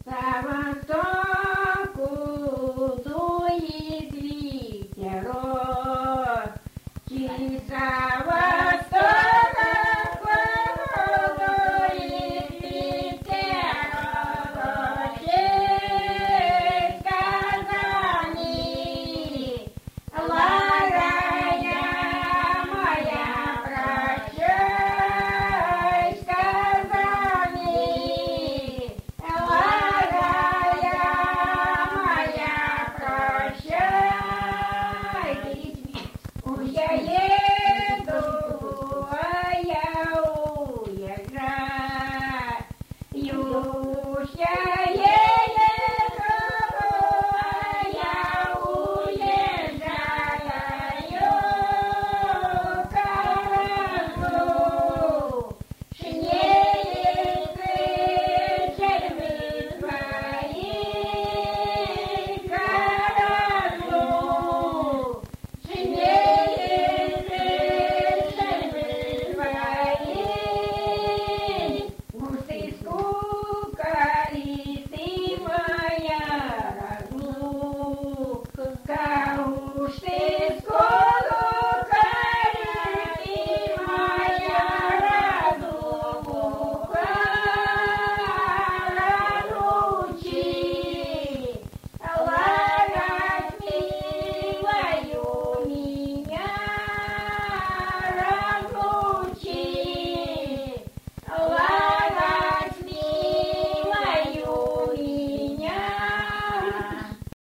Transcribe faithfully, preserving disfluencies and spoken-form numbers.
Sa востоку дует ветерок, часа востока дует ветерок, через Казани, лагая моя, прощай, с Казани, лагая моя, прощай. Уж я еду, а я уезжаю, уж я